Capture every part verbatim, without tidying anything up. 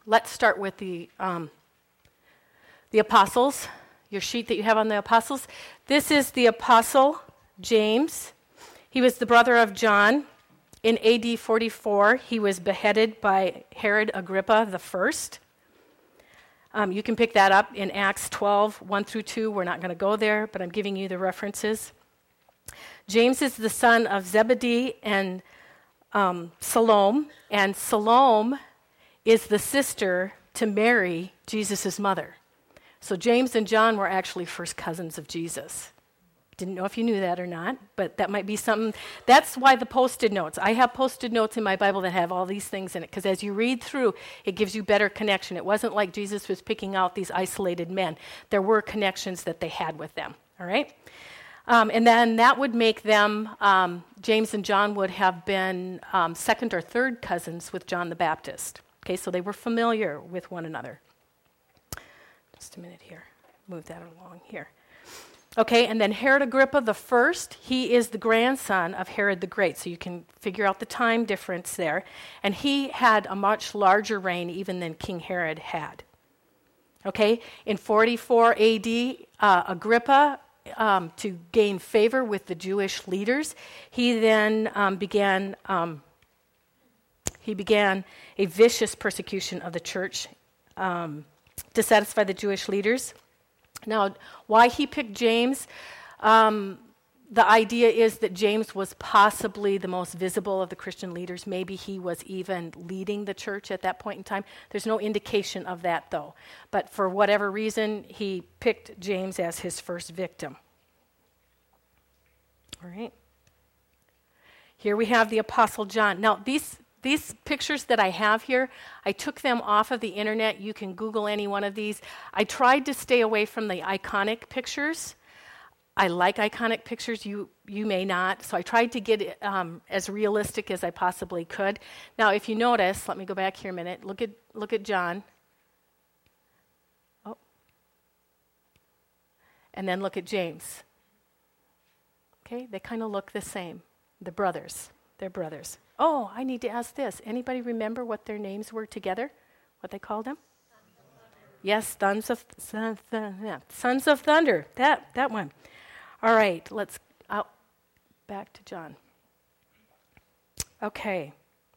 let's start with the um, the apostles, your sheet that you have on the apostles. This is the apostle James. He was the brother of John. In A D forty-four, he was beheaded by Herod Agrippa the First. Um, you can pick that up in Acts twelve, one through two. We're not going to go there, but I'm giving you the references. James is the son of Zebedee and um, Salome, and Salome is the sister to Mary, Jesus' mother. So James and John were actually first cousins of Jesus. Didn't know if you knew that or not, but that might be something. That's why the post-it notes. I have post-it notes in my Bible that have all these things in it, because as you read through, it gives you better connection. It wasn't like Jesus was picking out these isolated men. There were connections that they had with them, all right? Um, and then that would make them, um, James and John would have been um, second or third cousins with John the Baptist. Okay, so they were familiar with one another. Just a minute here. Move that along here. Okay, and then Herod Agrippa the First, he is the grandson of Herod the Great, so you can figure out the time difference there. And he had a much larger reign even than King Herod had. Okay, in forty-four A D, uh, Agrippa, um, to gain favor with the Jewish leaders, he then um, began um, he began a vicious persecution of the church um, to satisfy the Jewish leaders. Now, why he picked James, um, the idea is that James was possibly the most visible of the Christian leaders. Maybe he was even leading the church at that point in time. There's no indication of that, though. But for whatever reason, he picked James as his first victim. All right. Here we have the Apostle John. Now, these These pictures that I have here, I took them off of the internet. You can Google any one of these. I tried to stay away from the iconic pictures. I like iconic pictures. You you may not. So I tried to get it um, as realistic as I possibly could. Now, if you notice, let me go back here a minute. Look at look at John. Oh. And then look at James. Okay, they kind of look the same. The brothers. They're brothers. Oh, I need to ask this. Anybody remember what their names were together? What they called them? Yes, Sons of Sons, yeah, Sons of Thunder. That that one. All right, let's out back to John. Okay.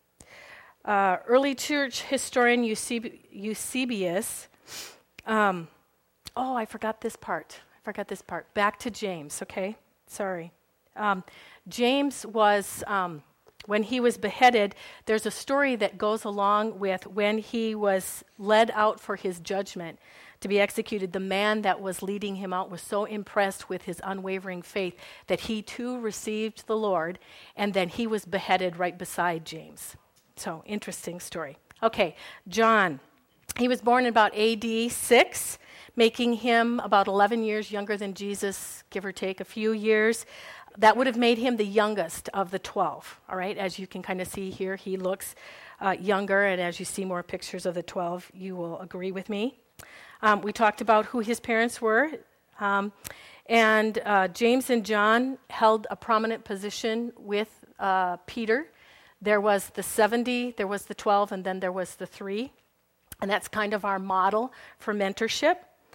Uh, early church historian Eusebi- Eusebius. Um, oh, I forgot this part. I forgot this part. Back to James. Okay, sorry. Um, James was. Um, When he was beheaded, there's a story that goes along with when he was led out for his judgment to be executed. The man that was leading him out was so impressed with his unwavering faith that he too received the Lord, and then he was beheaded right beside James. So, interesting story. Okay, John. He was born in about A D six, making him about eleven years younger than Jesus, give or take a few years. That would have made him the youngest of the twelve, all right? As you can kind of see here, he looks uh, younger, and as you see more pictures of the twelve, you will agree with me. Um, we talked about who his parents were, um, and uh, James and John held a prominent position with uh, Peter. There was the seventy, there was the twelve, and then there was the three, and that's kind of our model for mentorship.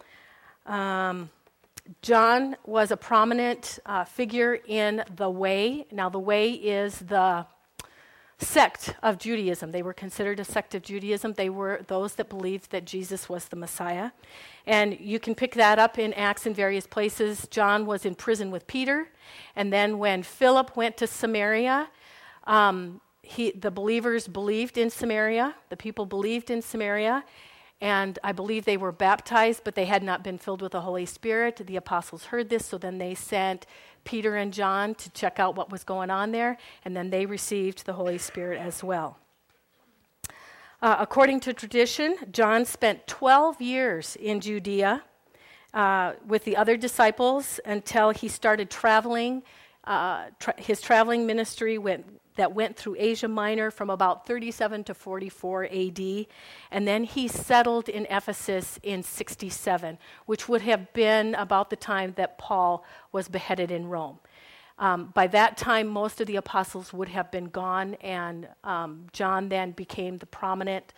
Um John was a prominent uh, figure in the Way. Now, the Way is the sect of Judaism. They were considered a sect of Judaism. They were those that believed that Jesus was the Messiah. And you can pick that up in Acts in various places. John was in prison with Peter. And then when Philip went to Samaria, um, he, the believers believed in Samaria. The people believed in Samaria. And I believe they were baptized, but they had not been filled with the Holy Spirit. The apostles heard this, so then they sent Peter and John to check out what was going on there, and then they received the Holy Spirit as well. Uh, according to tradition, John spent twelve years in Judea uh, with the other disciples until he started traveling. Uh, tra- his traveling ministry went that went through Asia Minor from about thirty-seven to forty-four A D, and then he settled in Ephesus in sixty-seven, which would have been about the time that Paul was beheaded in Rome. Um, by that time, most of the apostles would have been gone, and um, John then became the prominent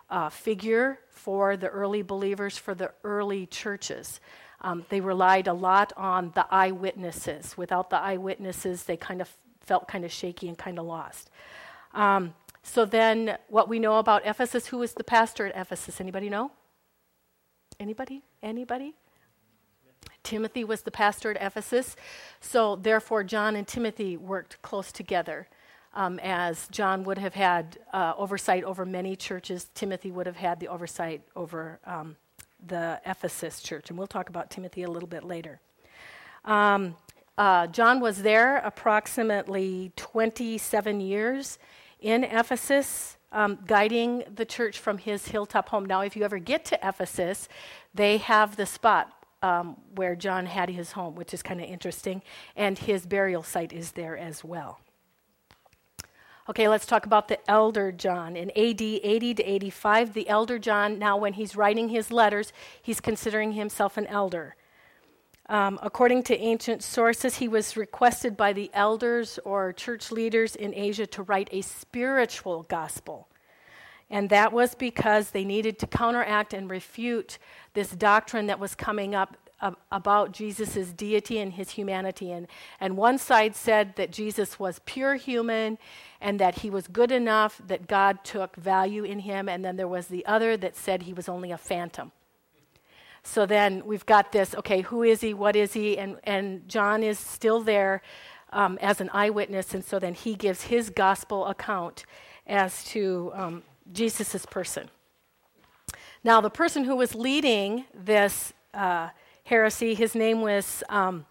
uh, figure for the early believers, for the early churches. Um, they relied a lot on the eyewitnesses. Without the eyewitnesses, they kind of felt kind of shaky and kind of lost. Um, so then what we know about Ephesus, who was the pastor at Ephesus? Anybody know? Anybody? Anybody? Timothy was the pastor at Ephesus. So therefore, John and Timothy worked close together. Um, as John would have had uh, oversight over many churches, Timothy would have had the oversight over um, the Ephesus church. And we'll talk about Timothy a little bit later. Um, uh, John was there approximately twenty-seven years in Ephesus, um, guiding the church from his hilltop home. Now, if you ever get to Ephesus, they have the spot um, where John had his home, which is kind of interesting, and his burial site is there as well. Okay, let's talk about the elder John. In A D eighty to eighty-five, the elder John, now when he's writing his letters, he's considering himself an elder. Um, according to ancient sources, he was requested by the elders or church leaders in Asia to write a spiritual gospel. And that was because they needed to counteract and refute this doctrine that was coming up uh, about Jesus' deity and his humanity. And, and one side said that Jesus was pure human and that he was good enough, that God took value in him. And then there was the other that said he was only a phantom. So then we've got this, okay, who is he, what is he? And, and John is still there um, as an eyewitness, and so then he gives his gospel account as to um, Jesus' person. Now, the person who was leading this uh, heresy, his name was um,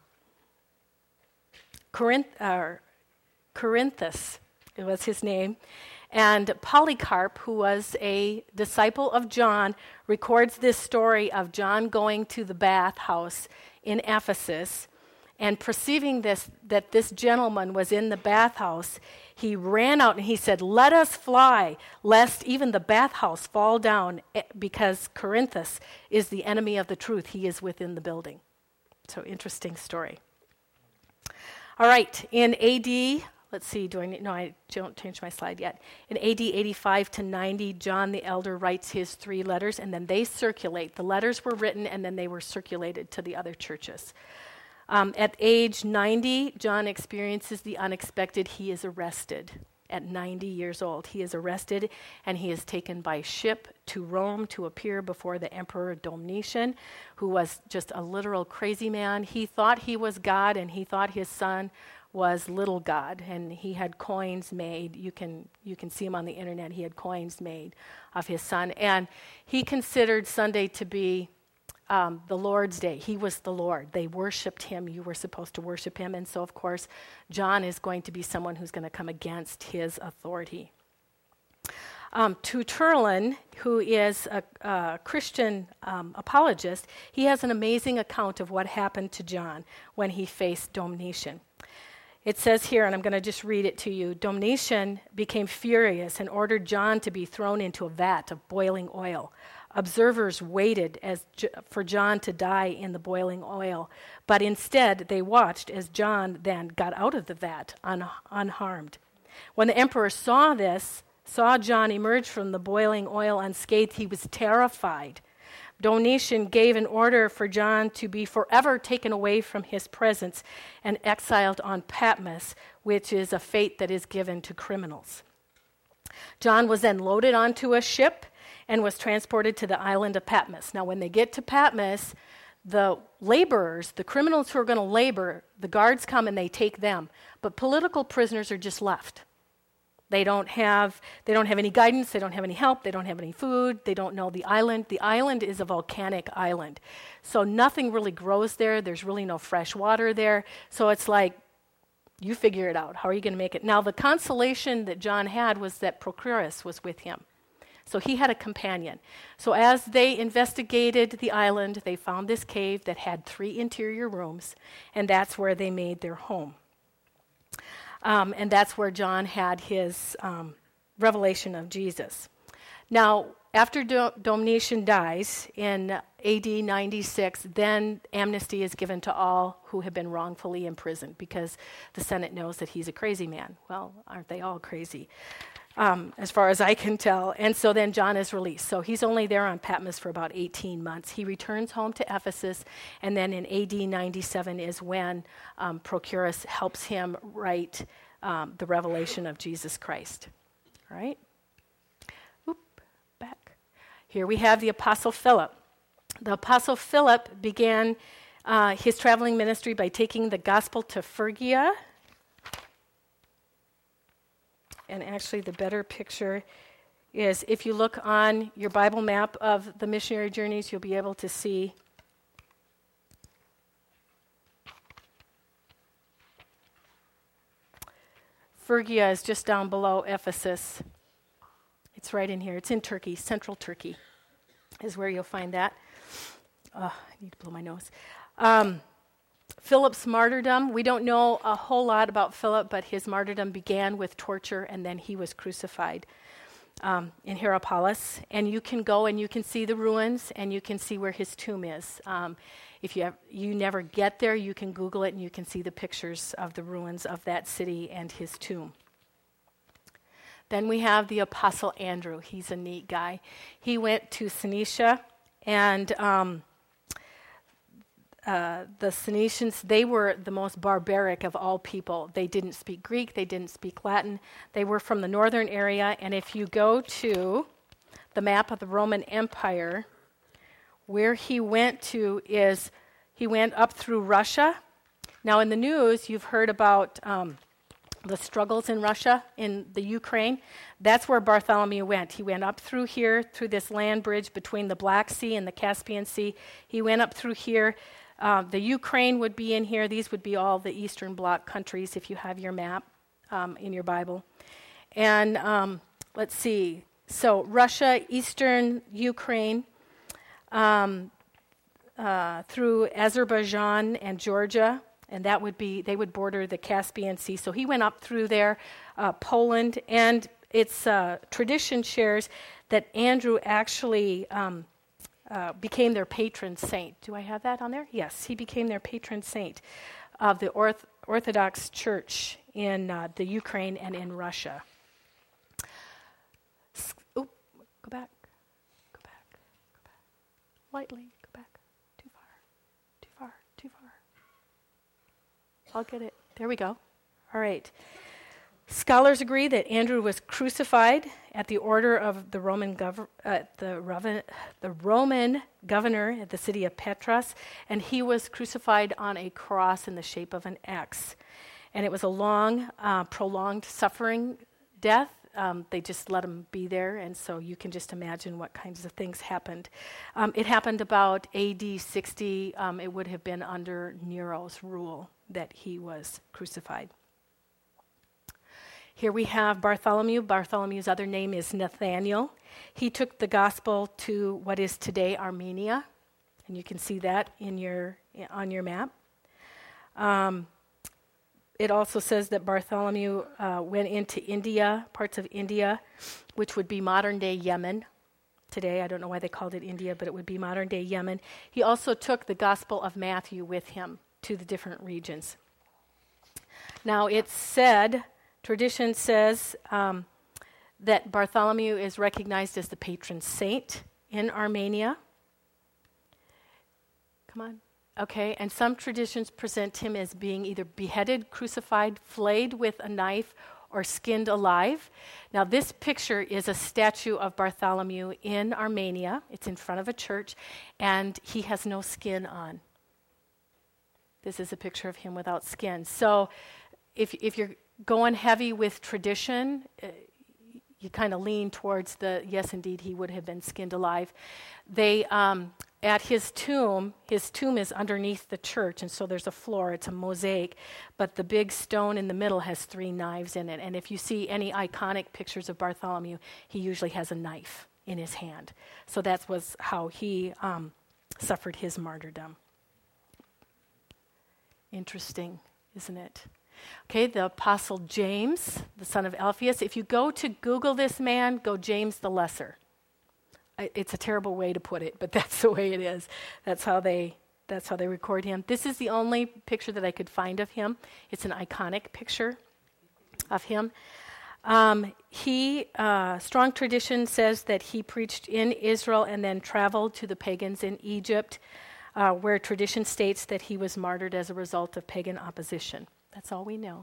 Corinth, uh, Corinthus, it was his name. And Polycarp, who was a disciple of John, records this story of John going to the bathhouse in Ephesus, and perceiving this, that this gentleman was in the bathhouse, he ran out and he said, "Let us fly, lest even the bathhouse fall down, because Corinthus is the enemy of the truth. He is within the building." So interesting story. All right, in A D, let's see, do I need, no, I don't change my slide yet. In A D eighty-five to ninety, John the Elder writes his three letters, and then they circulate. The letters were written, and then they were circulated to the other churches. Um, at age ninety, John experiences the unexpected. He is arrested at ninety years old. He is arrested, and he is taken by ship to Rome to appear before the Emperor Domitian, who was just a literal crazy man. He thought he was God, and he thought his son was little God, and he had coins made. You can you can see him on the internet. He had coins made of his son, and he considered Sunday to be um, the Lord's day. He was the Lord. They worshipped him. You were supposed to worship him, and so of course, John is going to be someone who's going to come against his authority. Um, Tertullian, who is a, a Christian um, apologist, he has an amazing account of what happened to John when he faced Domitian. It says here, and I'm going to just read it to you, Domitian became furious and ordered John to be thrown into a vat of boiling oil. Observers waited as J- for John to die in the boiling oil, but instead they watched as John then got out of the vat un- unharmed. When the emperor saw this, saw John emerge from the boiling oil unscathed, he was terrified. Domitian gave an order for John to be forever taken away from his presence and exiled on Patmos, which is a fate that is given to criminals. John was then loaded onto a ship and was transported to the island of Patmos. Now, when they get to Patmos, the laborers, the criminals who are going to labor, the guards come and they take them, but political prisoners are just left. They don't have they don't have any guidance, they don't have any help, they don't have any food, they don't know the island. The island is a volcanic island. So nothing really grows there. There's really no fresh water there. So it's like, you figure it out. How are you going to make it? Now, the consolation that John had was that Prochorus was with him. So he had a companion. So as they investigated the island, they found this cave that had three interior rooms, and that's where they made their home. Um, and that's where John had his um, revelation of Jesus. Now, after Do- Domitian dies in A D ninety-six, then amnesty is given to all who have been wrongfully imprisoned because the Senate knows that he's a crazy man. Well, aren't they all crazy? um, as far as I can tell. And so then John is released. So he's only there on Patmos for about eighteen months. He returns home to Ephesus, and then in A D ninety-seven is when um, Prochorus helps him write um, the revelation of Jesus Christ. All right? Oop, back. Here we have the Apostle Philip. The Apostle Philip began uh, his traveling ministry by taking the gospel to Phrygia. And actually, the better picture is if you look on your Bible map of the missionary journeys, you'll be able to see Phrygia is just down below Ephesus. It's right in here. It's in Turkey, central Turkey is where you'll find that. Oh, I need to blow my nose. Um, Philip's martyrdom, we don't know a whole lot about Philip, but his martyrdom began with torture, and then he was crucified um, in Hierapolis. And you can go and you can see the ruins, and you can see where his tomb is. Um, if you have, you never get there, you can Google it, and you can see the pictures of the ruins of that city and his tomb. Then we have the Apostle Andrew. He's a neat guy. He went to Phoenicia, and um, Uh, the Phoenicians, they were the most barbaric of all people. They didn't speak Greek. They didn't speak Latin. They were from the northern area. And if you go to the map of the Roman Empire, where he went to is he went up through Russia. Now, in the news, you've heard about um, the struggles in Russia, in the Ukraine. That's where Bartholomew went. He went up through here, through this land bridge between the Black Sea and the Caspian Sea. He went up through here. Uh, the Ukraine would be in here. These would be all the Eastern Bloc countries if you have your map um, in your Bible. And um, let's see. So Russia, Eastern Ukraine, um, uh, through Azerbaijan and Georgia, and that would be, they would border the Caspian Sea. So he went up through there, uh, Poland, and its uh, tradition shares that Andrew actually Um, Uh, became their patron saint. Do I have that on there? Yes, he became their patron saint of the Orth- Orthodox Church in uh, the Ukraine and in Russia. S- Oop, go back, go back, go back. Lightly, go back. Too far, too far, too far. I'll get it. There we go. All right. Scholars agree that Andrew was crucified at the order of the Roman gov- uh, the, Roman, the Roman governor at the city of Petras, and he was crucified on a cross in the shape of an X. And it was a long, uh, prolonged suffering death. Um, they just let him be there, and so you can just imagine what kinds of things happened. Um, it happened about A D sixty. Um, it would have been under Nero's rule that he was crucified. Here we have Bartholomew. Bartholomew's other name is Nathaniel. He took the gospel to what is today Armenia, and you can see that in your on your map. Um, it also says that Bartholomew uh, went into India, parts of India, which would be modern-day Yemen. Today, I don't know why they called it India, but it would be modern-day Yemen. He also took the gospel of Matthew with him to the different regions. Now, it's said... Tradition says um, that Bartholomew is recognized as the patron saint in Armenia. Come on. Okay, and some traditions present him as being either beheaded, crucified, flayed with a knife, or skinned alive. Now, this picture is a statue of Bartholomew in Armenia. It's in front of a church, and he has no skin on. This is a picture of him without skin. So, if if you're going heavy with tradition, uh, you kind of lean towards the, yes, indeed, he would have been skinned alive. They, um, at his tomb, his tomb is underneath the church, and so there's a floor, it's a mosaic, but the big stone in the middle has three knives in it. And if you see any iconic pictures of Bartholomew, he usually has a knife in his hand. So that was how he um, suffered his martyrdom. Interesting, isn't it? Okay, the Apostle James, the son of Alphaeus. If you go to Google this man, go James the Lesser. I, it's a terrible way to put it, but that's the way it is. That's how they that's how they record him. This is the only picture that I could find of him. It's an iconic picture of him. Um, he, uh, strong tradition says that he preached in Israel and then traveled to the pagans in Egypt, uh, where tradition states that he was martyred as a result of pagan opposition. That's all we know.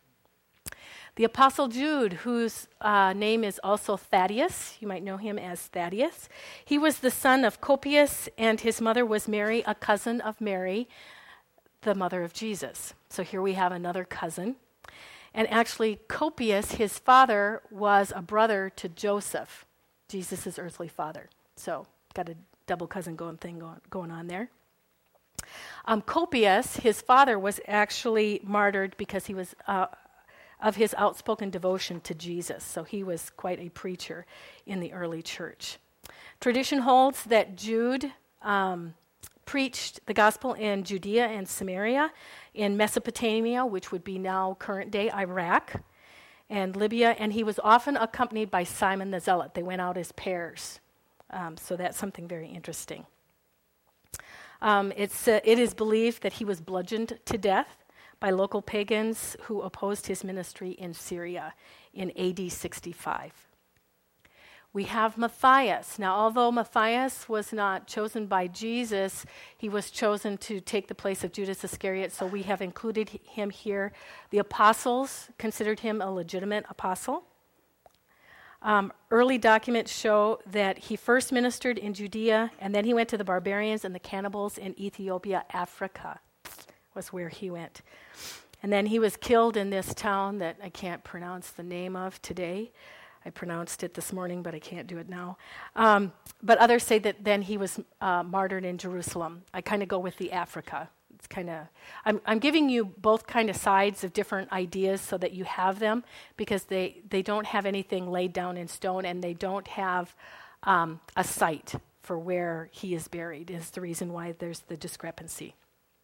The Apostle Jude, whose uh, name is also Thaddeus, you might know him as Thaddeus. He was the son of Copius, and his mother was Mary, a cousin of Mary, the mother of Jesus. So here we have another cousin. And actually, Copius, his father, was a brother to Joseph, Jesus' earthly father. So got a double cousin going thing going, going on there. Um, Copius, his father, was actually martyred because he was uh, of his outspoken devotion to Jesus. So he was quite a preacher in the early church. Tradition holds that Jude um, preached the gospel in Judea and Samaria, in Mesopotamia, which would be now current-day Iraq, and Libya, and he was often accompanied by Simon the Zealot. They went out as pairs. Um, so that's something very interesting. Um, it's, uh, it is believed that he was bludgeoned to death by local pagans who opposed his ministry in Syria in A D sixty-five. We have Matthias. Now, although Matthias was not chosen by Jesus, he was chosen to take the place of Judas Iscariot, so we have included him here. The apostles considered him a legitimate apostle. Um, early documents show that he first ministered in Judea, and then he went to the barbarians and the cannibals in Ethiopia. Africa was where he went. And then he was killed in this town that I can't pronounce the name of today. I pronounced it this morning, but I can't do it now. Um, but others say that then he was uh, martyred in Jerusalem. I kind of go with the Africa. It's kind of, I'm, I'm giving you both kind of sides of different ideas so that you have them, because they, they don't have anything laid down in stone, and they don't have um, a site for where he is buried, is the reason why there's the discrepancy.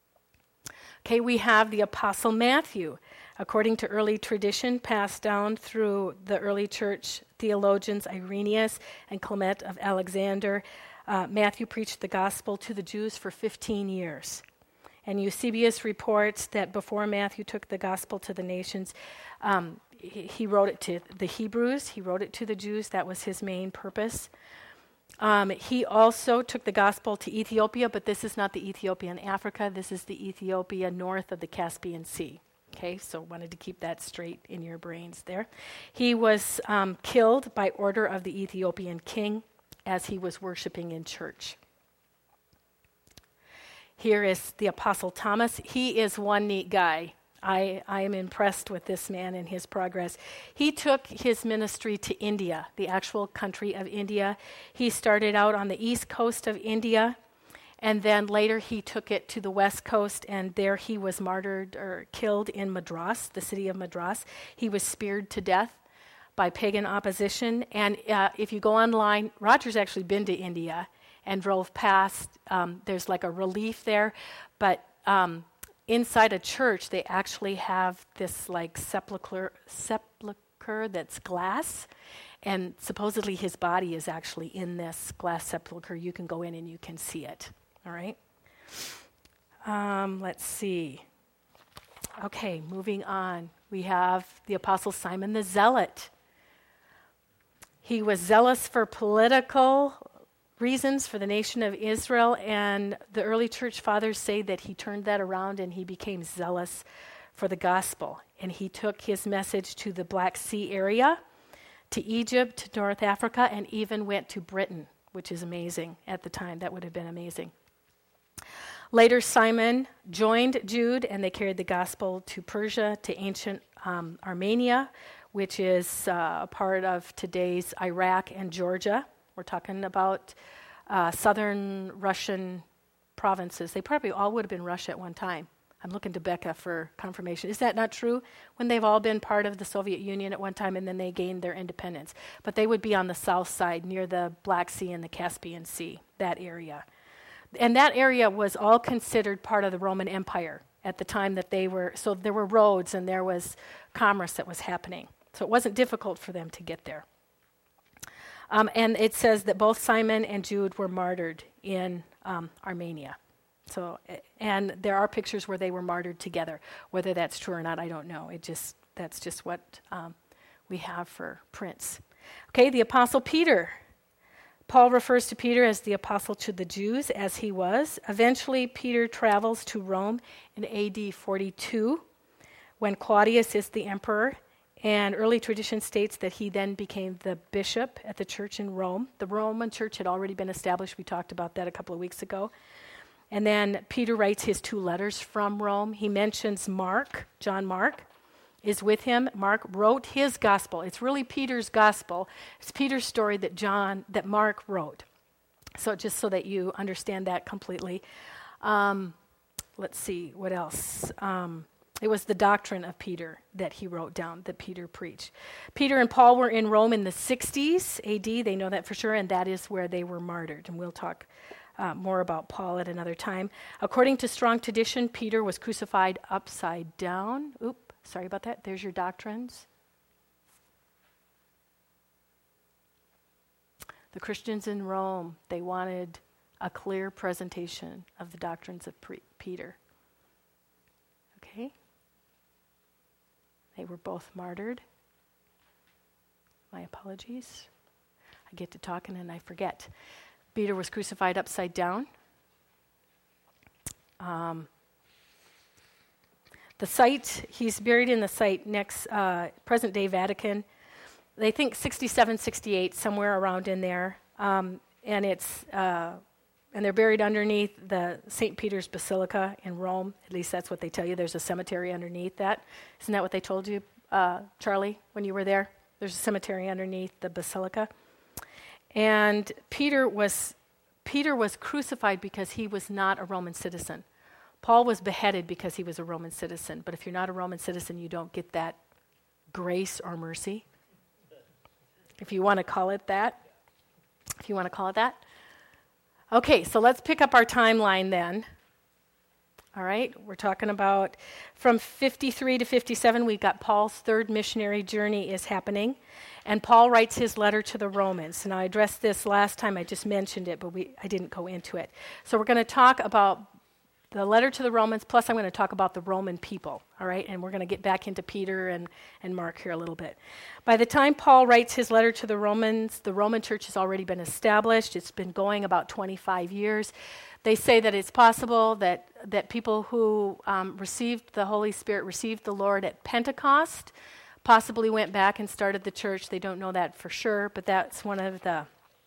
Okay, we have the Apostle Matthew. According to early tradition passed down through the early church theologians Irenaeus and Clement of Alexander, uh, Matthew preached the gospel to the Jews for fifteen years. And Eusebius reports that before Matthew took the gospel to the nations, um, he, he wrote it to the Hebrews, he wrote it to the Jews. That was his main purpose. Um, he also took the gospel to Ethiopia, but this is not the Ethiopia in Africa. This is the Ethiopia north of the Caspian Sea. Okay, so wanted to keep that straight in your brains there. He was um, killed by order of the Ethiopian king as he was worshiping in church. Here is the Apostle Thomas. He is one neat guy. I, I am impressed with this man and his progress. He took his ministry to India, the actual country of India. He started out on the east coast of India, and then later he took it to the west coast, and there he was martyred or killed in Madras, the city of Madras. He was speared to death by pagan opposition. And uh, if you go online, Roger's actually been to India and drove past. Um, there's like a relief there, but um, inside a church, they actually have this like sepulcher, sepulcher that's glass, and supposedly his body is actually in this glass sepulcher. You can go in and you can see it. All right. Um, let's see. Okay, moving on. We have the Apostle Simon the Zealot. He was zealous for political reasons for the nation of Israel, and the early church fathers say that he turned that around and he became zealous for the gospel. And he took his message to the Black Sea area, to Egypt, North Africa, and even went to Britain, which is amazing at the time. That would have been amazing. Later, Simon joined Jude, and they carried the gospel to Persia, to ancient um, Armenia, which is uh, a part of today's Iraq and Georgia. We're talking about uh, southern Russian provinces. They probably all would have been Russia at one time. I'm looking to Becca for confirmation. Is that not true? When they've all been part of the Soviet Union at one time and then they gained their independence. But they would be on the south side near the Black Sea and the Caspian Sea, that area. And that area was all considered part of the Roman Empire at the time that they were, so there were roads and there was commerce that was happening. So it wasn't difficult for them to get there. Um, and it says that both Simon and Jude were martyred in um, Armenia. So, and there are pictures where they were martyred together. Whether that's true or not, I don't know. It just that's just what um, we have for Prince. Okay, the Apostle Peter. Paul refers to Peter as the apostle to the Jews, as he was. Eventually, Peter travels to Rome in A D forty-two, when Claudius is the emperor, and early tradition states that he then became the bishop at the church in Rome. The Roman church had already been established. We talked about that a couple of weeks ago. And then Peter writes his two letters from Rome. He mentions Mark, John Mark, is with him. Mark wrote his gospel. It's really Peter's gospel. It's Peter's story that John, that Mark wrote. So just so that you understand that completely. Um, let's see, what else? Um, it was the doctrine of Peter that he wrote down, that Peter preached. Peter and Paul were in Rome in the sixties A D. They know that for sure, and that is where they were martyred. And we'll talk uh, more about Paul at another time. According to strong tradition, Peter was crucified upside down. Oop. Sorry about that. There's your doctrines. The Christians in Rome, they wanted a clear presentation of the doctrines of pre- Peter. Okay? They were both martyred. My apologies. I get to talking and I forget. Peter was crucified upside down. Um... The site, he's buried in the site next, uh, present-day Vatican. They think sixty-seven, sixty-eight, somewhere around in there. Um, and it's, uh, and they're buried underneath the Saint Peter's Basilica in Rome. At least that's what they tell you. There's a cemetery underneath that. Isn't that what they told you, uh, Charlie, when you were there? There's a cemetery underneath the Basilica. And Peter was, Peter was crucified because he was not a Roman citizen. Paul was beheaded because he was a Roman citizen. But if you're not a Roman citizen, you don't get that grace or mercy. If you want to call it that. If you want to call it that. Okay, so let's pick up our timeline then. All right, we're talking about from fifty-three to fifty-seven, we've got Paul's third missionary journey is happening. And Paul writes his letter to the Romans. And I addressed this last time, I just mentioned it, but we I didn't go into it. So we're going to talk about the letter to the Romans, plus I'm going to talk about the Roman people, all right? And we're going to get back into Peter and, and Mark here a little bit. By the time Paul writes his letter to the Romans, the Roman church has already been established. It's been going about twenty-five years. They say that it's possible that, that people who um, received the Holy Spirit, received the Lord at Pentecost, possibly went back and started the church. They don't know that for sure, but that's one of the,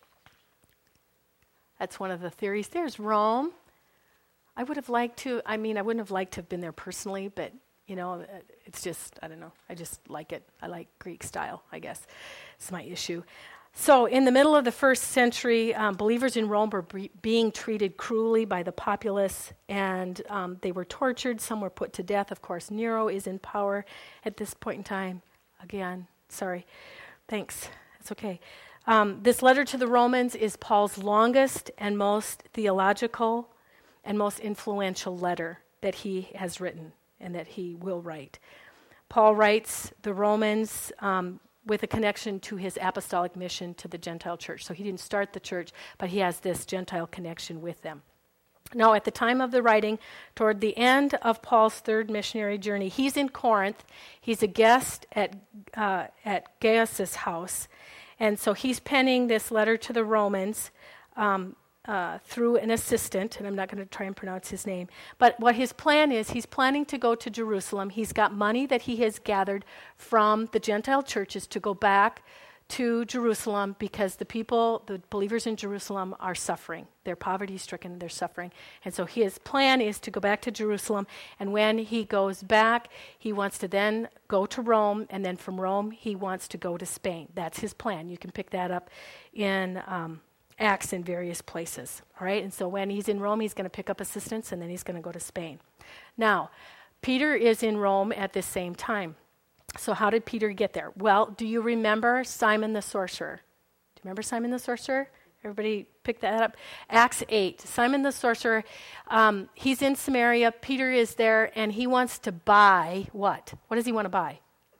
that's one of the theories. There's Rome. I would have liked to, I mean, I wouldn't have liked to have been there personally, but, you know, it's just, I don't know. I just like it. I like Greek style, I guess. It's my issue. So in the middle of the first century, um, believers in Rome were be- being treated cruelly by the populace, and um, they were tortured. Some were put to death. Of course, Nero is in power at this point in time. Again, sorry. Thanks. It's okay. Um, this letter to the Romans is Paul's longest and most theological and most influential letter that he has written and that he will write. Paul writes the Romans um, with a connection to his apostolic mission to the Gentile church. So he didn't start the church, but he has this Gentile connection with them. Now, at the time of the writing, toward the end of Paul's third missionary journey, he's in Corinth. He's a guest at uh, at Gaius' house. And so he's penning this letter to the Romans um, uh, through an assistant, and I'm not going to try and pronounce his name. But what his plan is, he's planning to go to Jerusalem. He's got money that he has gathered from the Gentile churches to go back to Jerusalem because the people, the believers in Jerusalem are suffering. They're poverty-stricken, they're suffering. And so his plan is to go back to Jerusalem, and when he goes back, he wants to then go to Rome, and then from Rome, he wants to go to Spain. That's his plan. You can pick that up in um, Acts in various places, all right? And so when he's in Rome, he's going to pick up assistance, and then he's going to go to Spain. Now, Peter is in Rome at this same time. So how did Peter get there? Well, do you remember Simon the sorcerer? Do you remember Simon the sorcerer? Everybody pick that up. Acts eight. Simon the sorcerer, um, he's in Samaria. Peter is there, and he wants to buy what? What does he want to buy?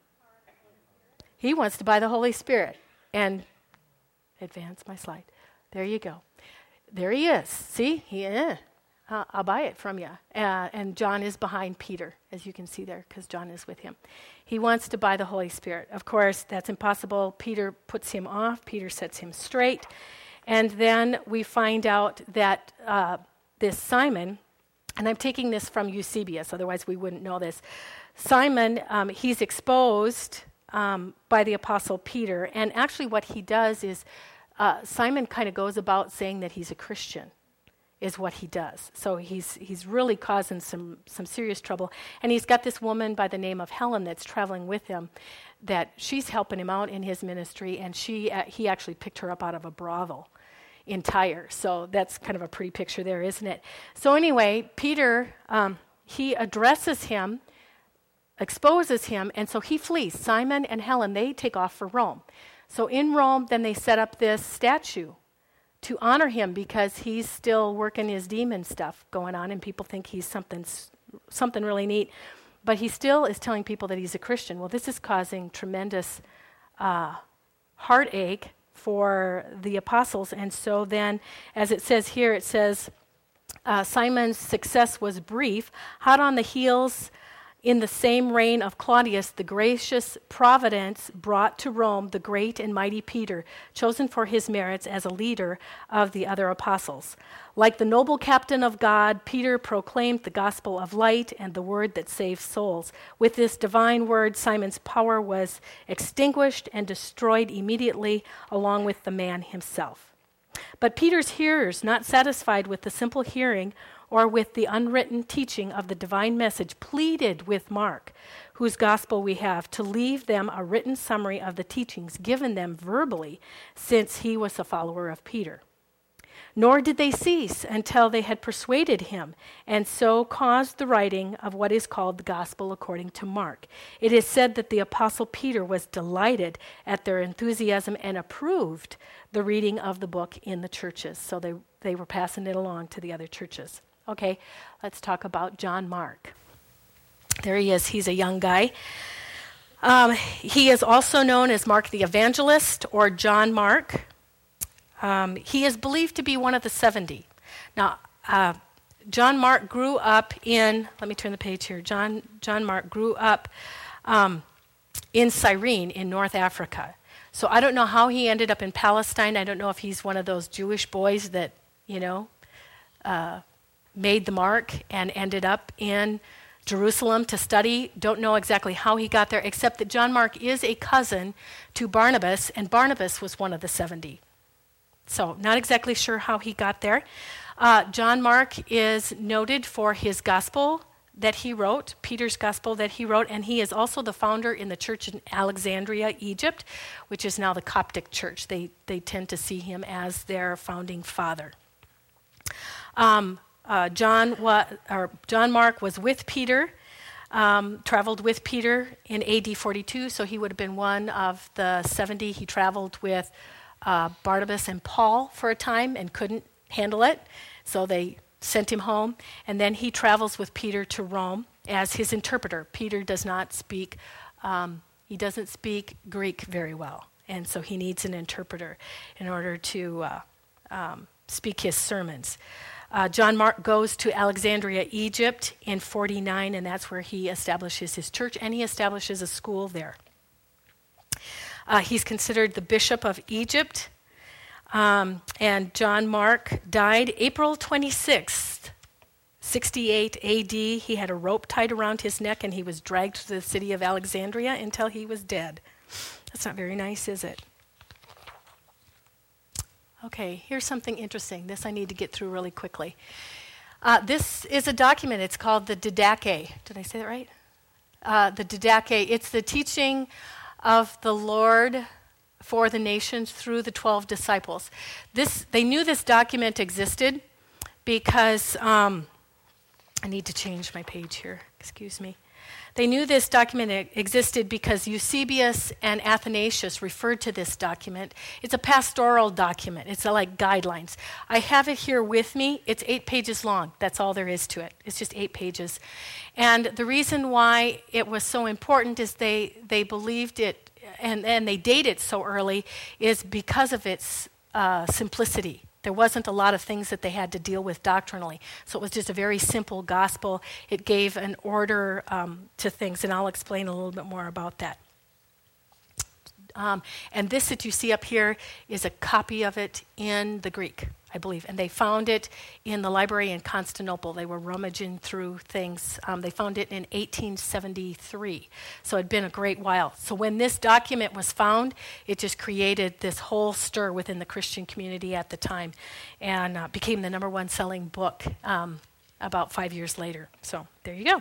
He wants to buy the Holy Spirit. And advance my slide. There you go. There he is. See? He, eh. uh, I'll buy it from you. Uh, and John is behind Peter, as you can see there, because John is with him. He wants to buy the Holy Spirit. Of course, that's impossible. Peter puts him off. Peter sets him straight. And then we find out that uh, this Simon, and I'm taking this from Eusebius, otherwise we wouldn't know this. Simon, um, he's exposed um, by the Apostle Peter. And actually what he does is uh, Simon kind of goes about saying that he's a Christian, is what he does. So he's he's really causing some, some serious trouble. And he's got this woman by the name of Helen that's traveling with him, that she's helping him out in his ministry, and she uh, he actually picked her up out of a brothel in Tyre. So that's kind of a pretty picture there, isn't it? So anyway, Peter, um, he addresses him, exposes him, and so he flees. Simon and Helen, they take off for Rome. So in Rome, then they set up this statue to honor him because he's still working his demon stuff going on, and people think he's something something really neat. But he still is telling people that he's a Christian. Well, this is causing tremendous uh, heartache for the apostles. And so then, as it says here, it says, uh, Simon's success was brief. Hot on the heels, in the same reign of Claudius, the gracious providence brought to Rome the great and mighty Peter, chosen for his merits as a leader of the other apostles. Like the noble captain of God, Peter proclaimed the gospel of light and the word that saves souls. With this divine word, Simon's power was extinguished and destroyed immediately, along with the man himself. But Peter's hearers, not satisfied with the simple hearing or with the unwritten teaching of the divine message, pleaded with Mark, whose gospel we have, to leave them a written summary of the teachings given them verbally, since he was a follower of Peter. Nor did they cease until they had persuaded him, and so caused the writing of what is called the Gospel according to Mark. It is said that the Apostle Peter was delighted at their enthusiasm and approved the reading of the book in the churches. So they, they were passing it along to the other churches. Okay, let's talk about John Mark. There he is. He's a young guy. Um, he is also known as Mark the Evangelist or John Mark. Um, he is believed to be one of the seventy. Now, uh, John Mark grew up in, let me turn the page here. John, John Mark grew up um, in Cyrene in North Africa. So I don't know how he ended up in Palestine. I don't know if he's one of those Jewish boys that, you know, uh, made the mark and ended up in Jerusalem to study. Don't know exactly how he got there, except that John Mark is a cousin to Barnabas, and Barnabas was one of the seventy. So not exactly sure how he got there. Uh, John Mark is noted for his gospel that he wrote, Peter's gospel that he wrote, and he is also the founder in the church in Alexandria, Egypt, which is now the Coptic church. They, they tend to see him as their founding father. Um, Uh, John wa- or John Mark was with Peter, um, traveled with Peter in A D forty-two, so he would have been one of the seventy. He traveled with uh, Barnabas and Paul for a time and couldn't handle it, so they sent him home. And then he travels with Peter to Rome as his interpreter. Peter does not speak, um, he doesn't speak Greek very well, and so he needs an interpreter in order to uh, um, speak his sermons. Uh, John Mark goes to Alexandria, Egypt in forty-nine, and that's where he establishes his church, and he establishes a school there. Uh, he's considered the bishop of Egypt, um, and John Mark died April twenty-sixth, sixty-eight A D. He had a rope tied around his neck, and he was dragged to the city of Alexandria until he was dead. That's not very nice, is it? Okay, here's something interesting. This I need to get through really quickly. Uh, this is a document. It's called the Didache. Did I say that right? Uh, the Didache. It's the teaching of the Lord for the nations through the twelve disciples. This they knew this document existed because um, I need to change my page here. Excuse me. They knew this document existed because Eusebius and Athanasius referred to this document. It's a pastoral document. It's a, like guidelines. I have it here with me. It's eight pages long. That's all there is to it. It's just eight pages. And the reason why it was so important is they, they believed it, and, and they date it so early, is because of its uh, simplicity. There wasn't a lot of things that they had to deal with doctrinally. So it was just a very simple gospel. It gave an order um, to things, and I'll explain a little bit more about that. Um, and this that you see up here is a copy of it in the Greek, I believe. And they found it in the library in Constantinople. They were rummaging through things. Um, they found it in eighteen seventy-three. So it had been a great while. So when this document was found, it just created this whole stir within the Christian community at the time, and uh, became the number one selling book um, about five years later. So there you go.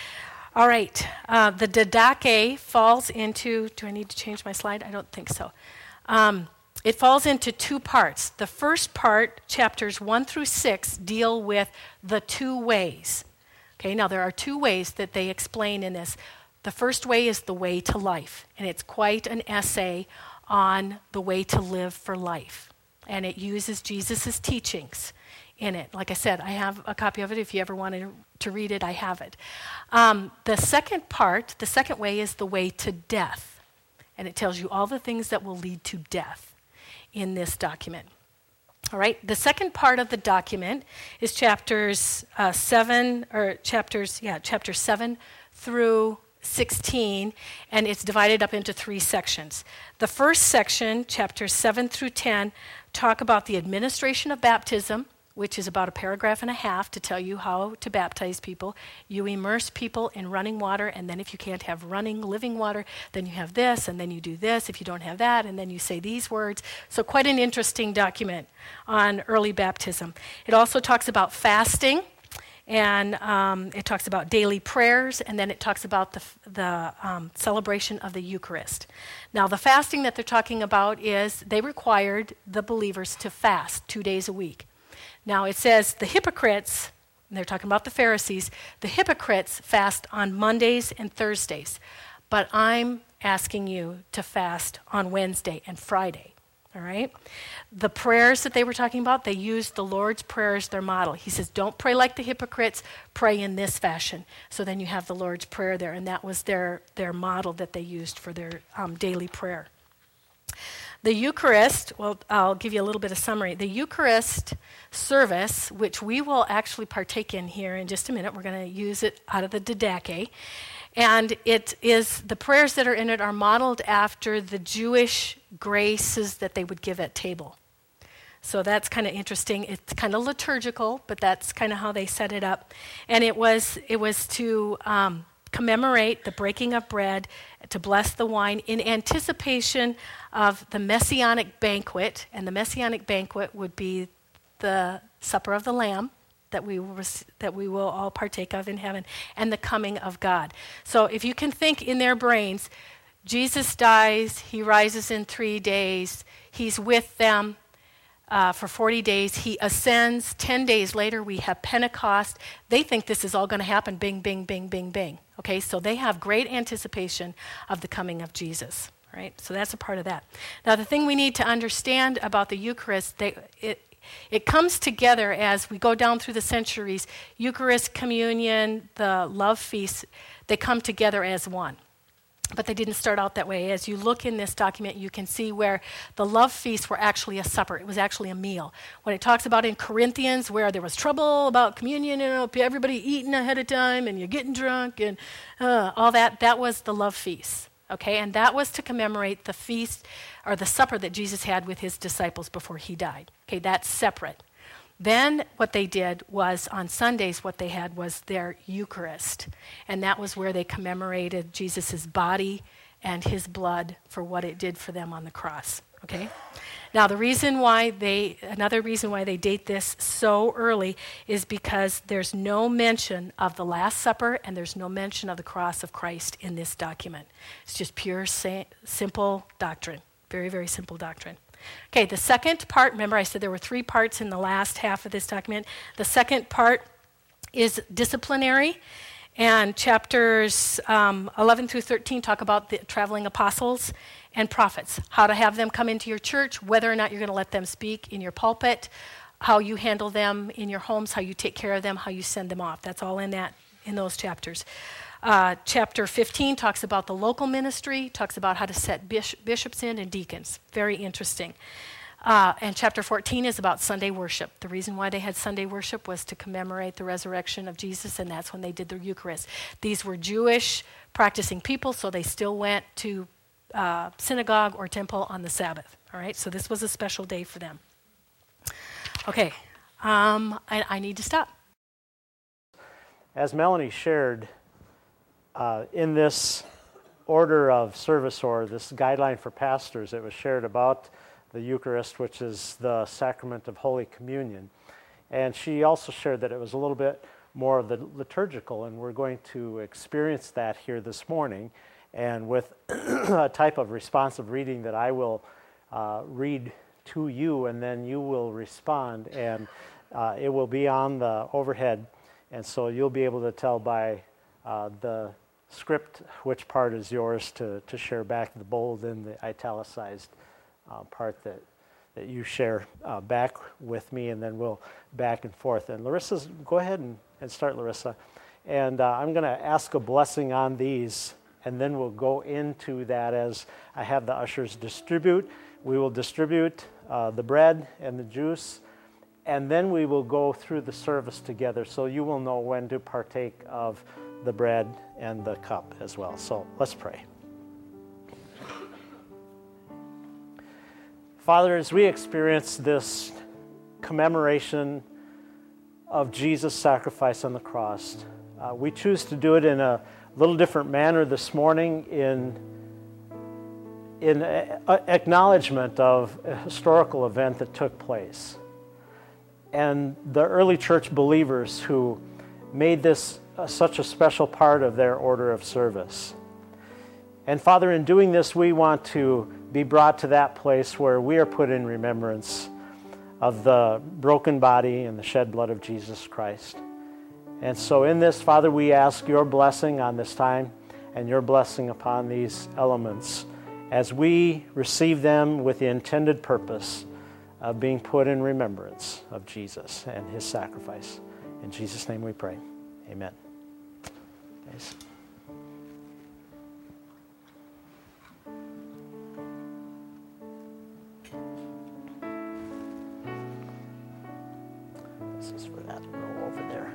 All right, uh, the Didache falls into, do I need to change my slide? I don't think so. Um, it falls into two parts. The first part, chapters one through six, deal with the two ways. Okay, now there are two ways that they explain in this. The first way is the way to life, and it's quite an essay on the way to live for life. And it uses Jesus' teachings in it. Like I said, I have a copy of it. If you ever wanted to read it, I have it. Um, the second part, the second way, is the way to death. And it tells you all the things that will lead to death in this document. All right, the second part of the document is chapters uh, seven, or chapters, yeah, chapters seven through sixteen, and it's divided up into three sections. The first section, chapters seven through ten, talk about the administration of baptism, which is about a paragraph and a half to tell you how to baptize people. You immerse people in running water, and then if you can't have running, living water, then you have this, and then you do this. If you don't have that, and then you say these words. So quite an interesting document on early baptism. It also talks about fasting, and um, it talks about daily prayers, and then it talks about the, the um, celebration of the Eucharist. Now, the fasting that they're talking about is they required the believers to fast two days a week. Now, it says the hypocrites, and they're talking about the Pharisees, the hypocrites fast on Mondays and Thursdays. But I'm asking you to fast on Wednesday and Friday, all right? The prayers that they were talking about, they used the Lord's Prayer as their model. He says, don't pray like the hypocrites, pray in this fashion. So then you have the Lord's Prayer there, and that was their, their model that they used for their um, daily prayer. The Eucharist, well, I'll give you a little bit of summary. The Eucharist service, which we will actually partake in here in just a minute, we're going to use it out of the Didache, and it is, the prayers that are in it are modeled after the Jewish graces that they would give at table. So that's kind of interesting. It's kind of liturgical, but that's kind of how they set it up. And it was, it was to um, commemorate the breaking of bread, to bless the wine in anticipation of the Messianic banquet, and the Messianic banquet would be the supper of the Lamb that we will, that we will all partake of in heaven, and the coming of God. So if you can think in their brains, Jesus dies, he rises in three days, he's with them uh, for forty days, he ascends, ten days later we have Pentecost. They think this is all going to happen, bing, bing, bing, bing, bing. Okay, so they have great anticipation of the coming of Jesus. Right? So that's a part of that. Now, the thing we need to understand about the Eucharist, they, it, it comes together as we go down through the centuries. Eucharist, communion, the love feasts, they come together as one. But they didn't start out that way. As you look in this document, you can see where the love feasts were actually a supper. It was actually a meal. When it talks about in Corinthians where there was trouble about communion, you know, everybody eating ahead of time and you're getting drunk and uh, all that, that was the love feast. Okay, and that was to commemorate the feast or the supper that Jesus had with his disciples before he died. Okay, that's separate. Then what they did was on Sundays what they had was their Eucharist, and that was where they commemorated Jesus' body and his blood for what it did for them on the cross. Okay? Now, the reason why they, another reason why they date this so early is because there's no mention of the Last Supper and there's no mention of the cross of Christ in this document. It's just pure, sa- simple doctrine. Very, very simple doctrine. Okay, the second part, remember I said there were three parts in the last half of this document. The second part is disciplinary. And chapters um, eleven through thirteen talk about the traveling apostles and prophets, how to have them come into your church, whether or not you're going to let them speak in your pulpit, how you handle them in your homes, how you take care of them, how you send them off. That's all in that in those chapters. Uh, chapter fifteen talks about the local ministry, talks about how to set bish- bishops in and deacons. Very interesting. Uh, and chapter fourteen is about Sunday worship. The reason why they had Sunday worship was to commemorate the resurrection of Jesus, and that's when they did the Eucharist. These were Jewish practicing people, so they still went to uh, synagogue or temple on the Sabbath. All right, so this was a special day for them. Okay, um, I, I need to stop. As Melanie shared, uh, in this order of service, or this guideline for pastors, it was shared about the Eucharist, which is the sacrament of Holy Communion. And she also shared that it was a little bit more of the liturgical, and we're going to experience that here this morning, and with a type of responsive reading that I will uh, read to you, and then you will respond, and uh, it will be on the overhead, and so you'll be able to tell by uh, the script which part is yours to, to share back, the bold and the italicized uh, part that, that you share uh, back with me, and then we'll back and forth. And Larissa's, go ahead and, and start, Larissa. And uh, I'm going to ask a blessing on these, and then we'll go into that as I have the ushers distribute. We will distribute uh, the bread and the juice, and then we will go through the service together, so you will know when to partake of the bread and the cup as well. So let's pray. Father, as we experience this commemoration of Jesus' sacrifice on the cross, uh, we choose to do it in a little different manner this morning, in in a- acknowledgement of a historical event that took place, and the early church believers who made this uh, such a special part of their order of service. And Father, in doing this, we want to be brought to that place where we are put in remembrance of the broken body and the shed blood of Jesus Christ. And so in this, Father, we ask your blessing on this time and your blessing upon these elements as we receive them with the intended purpose of being put in remembrance of Jesus and his sacrifice. In Jesus' name we pray. Amen. Guys. This is for that row over there.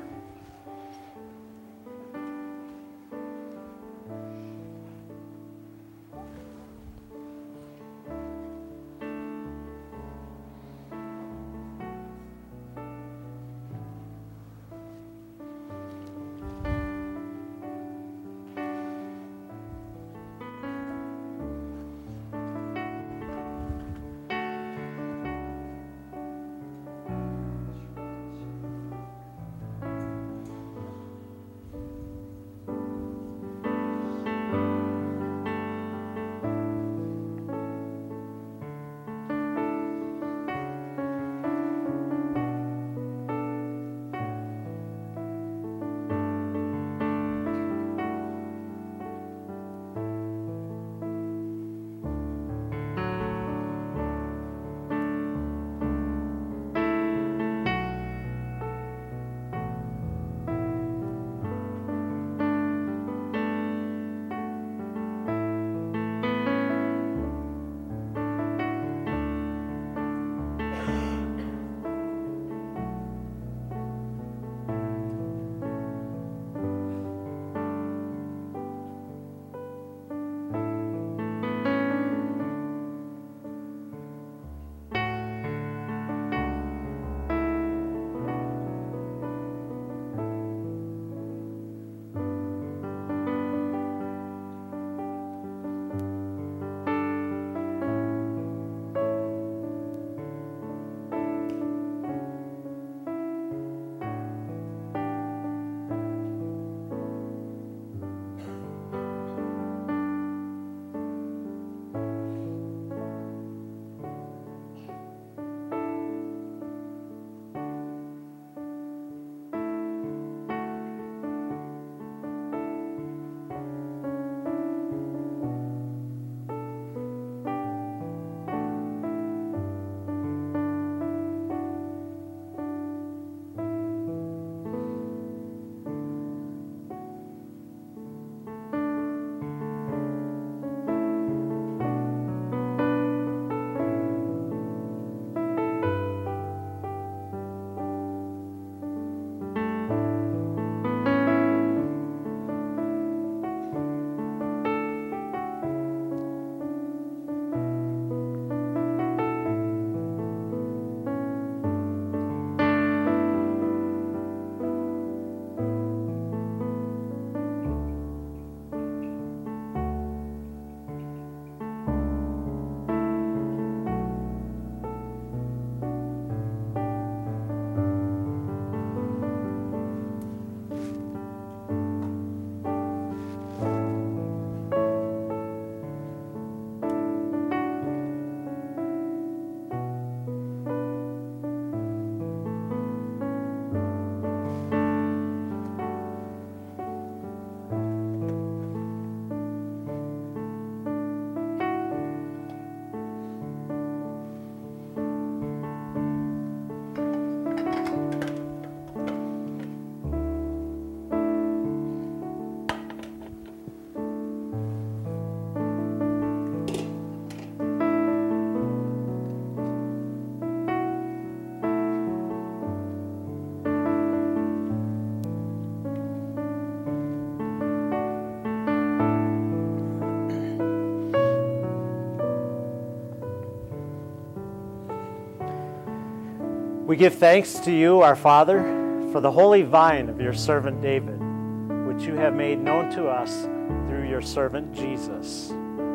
We give thanks to you, our Father, for the holy vine of your servant David, which you have made known to us through your servant Jesus.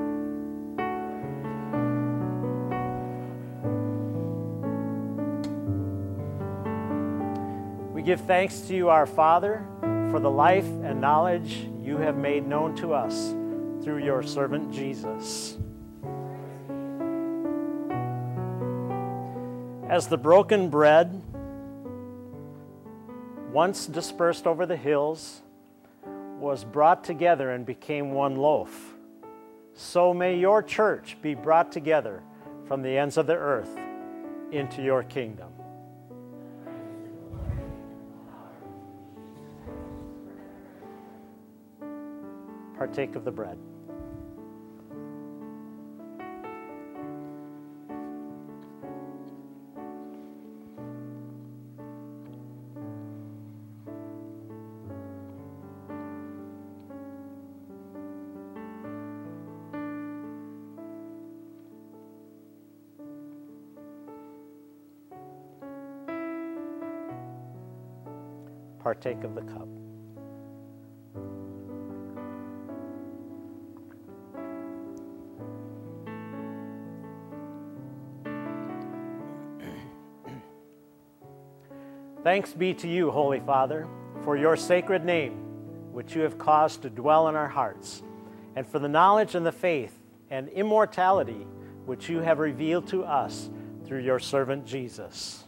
We give thanks to you, our Father, for the life and knowledge you have made known to us through your servant Jesus. As the broken bread, once dispersed over the hills, was brought together and became one loaf, so may your church be brought together from the ends of the earth into your kingdom. Partake of the bread. Partake of the cup. Thanks be to you, Holy Father, for your sacred name, which you have caused to dwell in our hearts, and for the knowledge and the faith and immortality which you have revealed to us through your servant Jesus.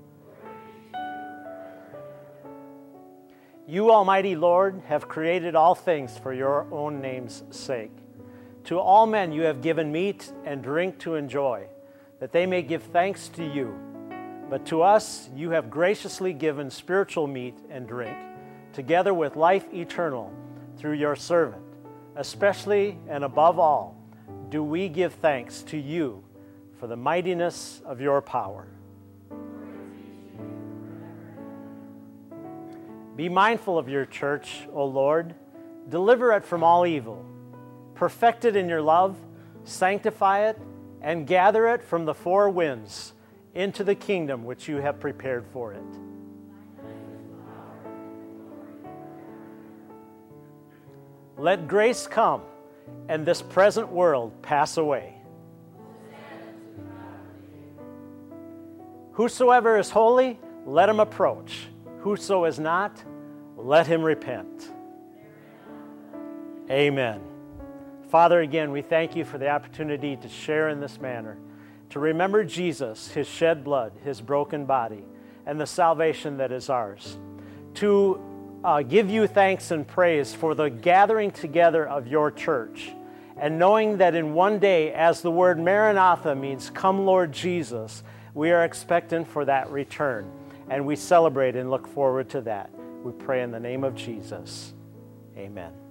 You, Almighty Lord, have created all things for your own name's sake. To all men you have given meat and drink to enjoy, that they may give thanks to you. But to us you have graciously given spiritual meat and drink, together with life eternal, through your servant. Especially and above all, do we give thanks to you for the mightiness of your power. Be mindful of your church, O Lord. Deliver it from all evil. Perfect it in your love, sanctify it, and gather it from the four winds into the kingdom which you have prepared for it. Let grace come, and this present world pass away. Whosoever is holy, let him approach. Whoso is not, let him repent. Amen. Father, again, we thank you for the opportunity to share in this manner, to remember Jesus, his shed blood, his broken body, and the salvation that is ours. To uh, give you thanks and praise for the gathering together of your church, and knowing that in one day, as the word Maranatha means, come Lord Jesus, we are expectant for that return. And we celebrate and look forward to that. We pray in the name of Jesus. Amen.